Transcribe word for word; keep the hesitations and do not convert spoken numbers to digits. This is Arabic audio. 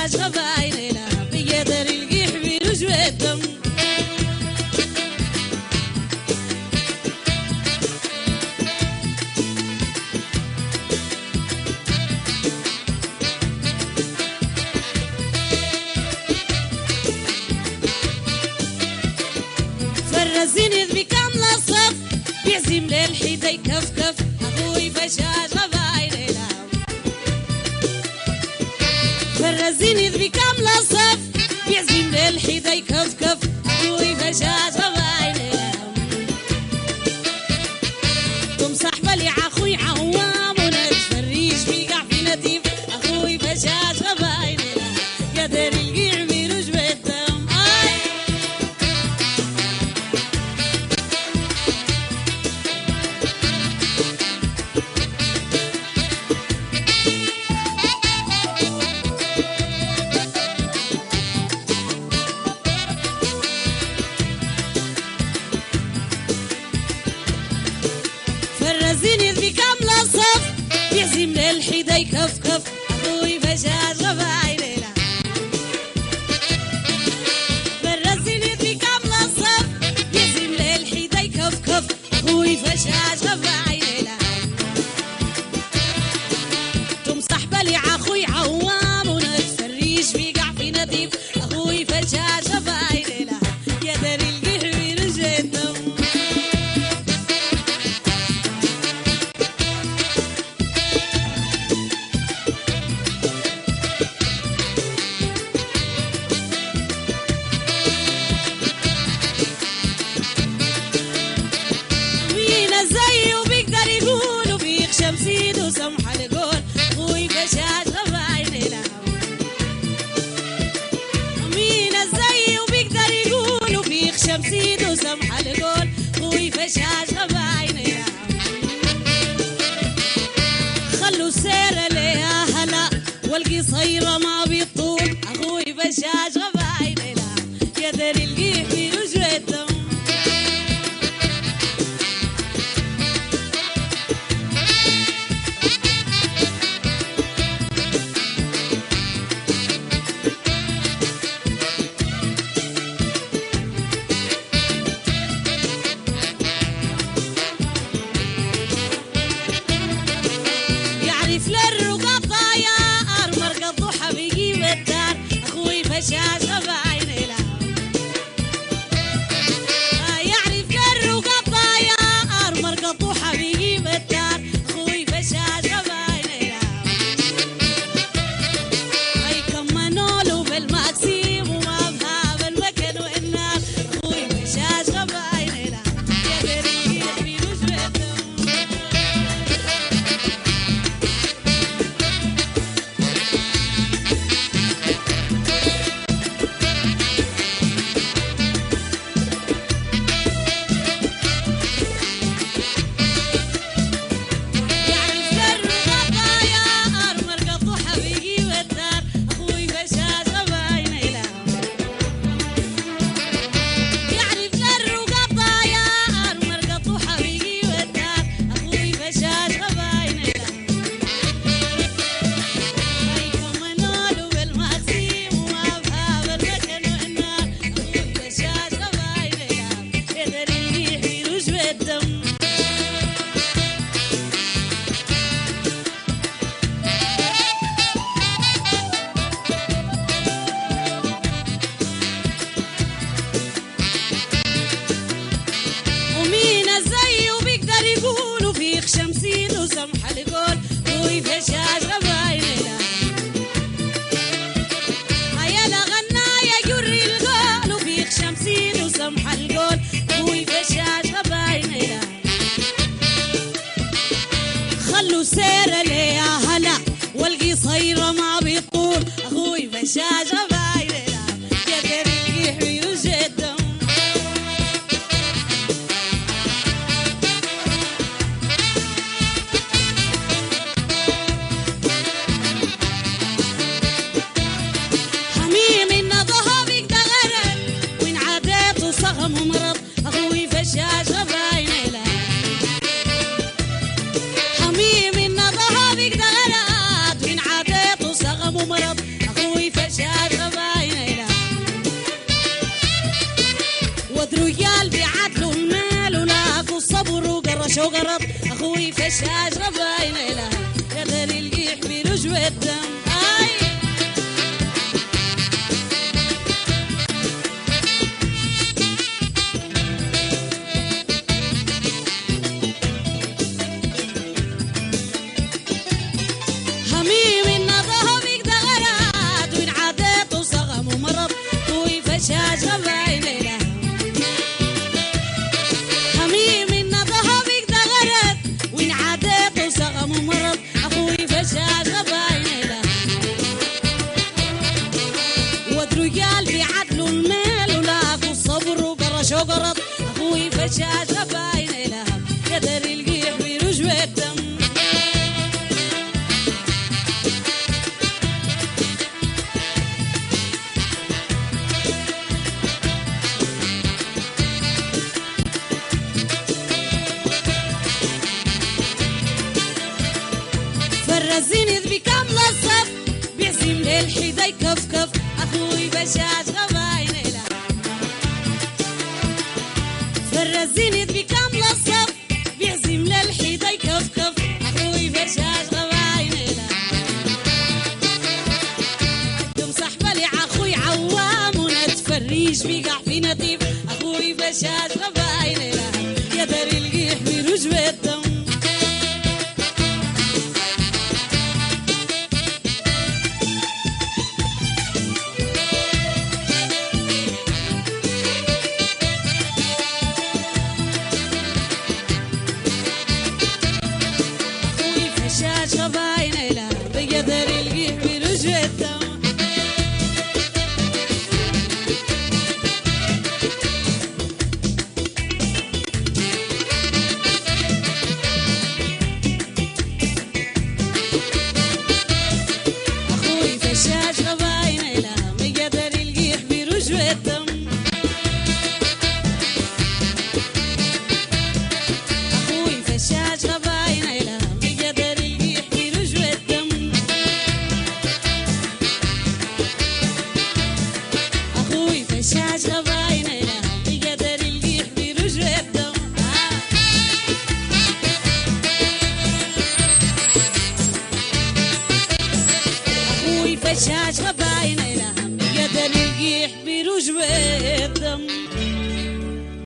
فشاش غبايلنا بيقدر يلقي حبيل وجوه الدم. فرزين يذبي كامل الصف بيعزم للحيدة يكفكف أخوي فشاش غبايلنا. فرزين يذبي كامل الصف بيعزم للحيدة يكفكف أخوي فشاش غبايلنا. تم صاحبة لي عخوي عوام ونتفريش بيقع في نديف أخوي فشاش غبايلنا قادر يلقي عميل وجبه الدم. فرزين يذبي كامل الصف يعزم للحيدة يكفكف أخوي فشاش غبايلنا. فرزين يذبي كامل الصف يعزم للحيدة يكفكف أخوي فشاش غبايلنا. تم صاحبة لي عخوي عوام ونتفريش بيقع في نديف أخوي فشاش غبايلنا يقدر يلقي حبيل وجه الدم. شمسيد وسمح القول أخوي فشاش غبايلنا. مين الزي وبيقدر يقول وبيخ شمسيد وسمح القول أخوي فشاش غبايلنا. خلوا السيرة ليها هلا والقصيرة ما بيطول أخوي فشاش غبايلنا يقدر يلقيه في وجه الدم. يعرف للرقاطة يا أرمر قضوحة بيجيب الدار أخوي فشاش غبايلنا. يعرف للرقاطة يا أرمر قضوحة بيجيب الدار أخوي فشاش غبايلنا. أي كمنوا له بالمكسيم وما بهاب المكن والنار أخوي فشاش غبايلنا يقدر يجيب وجه الدم. شمسيد وسمح القول أخوي فشاش غبايلنا. هيا غنايا جري القول وفيك شمسيد وسمح القول أخوي فشاش غبايلنا. خلوا سيرة ليها هلا والقصيرة ما بيطول أخوي فشاش غبايلنا يقدر يلقي حبيل وجه الدم. مرض أخوي فشاش غبايلنا. حميم النظهة بيقدر فشاش غباين لها يا داري القيح برجوة الدم اي هميم النظه بيك دغرات وين عادات وصغم ومرض خوي فشاش غباين لها هميم النظه بيك دغرات وين عادات وصغم ومرض اخوي فشاش غباين لها ودرو قلبي عدلوا المال ولاك الصبر وقرش وقرض اخوي فشاش غباين لها يا داري القيح برجوة الدم فرزيني ذبي كاملة الصف بيعزم للحدا يكفكف اخوي فشاش غباين لها فرزيني ذبي كاملة الصف بيعزم للحدا يكفكف اخوي فشاش غباين لها تمسح بلي اخوي عوام ونتفريج بيقع في نتيف اخوي فشاش غباين لها يا داري القيح برجوة الدم فشاش غباين لها يا داري القيح برجوة الدم اخوي فشاش غباين لها يا داري القيح برجوة الدم اخوي فشاش غباين لها يا داري القيح برجوة الدم اخوي فشاش غباين لها يا داري القيح برجوة الدم اخوي فشاش غباين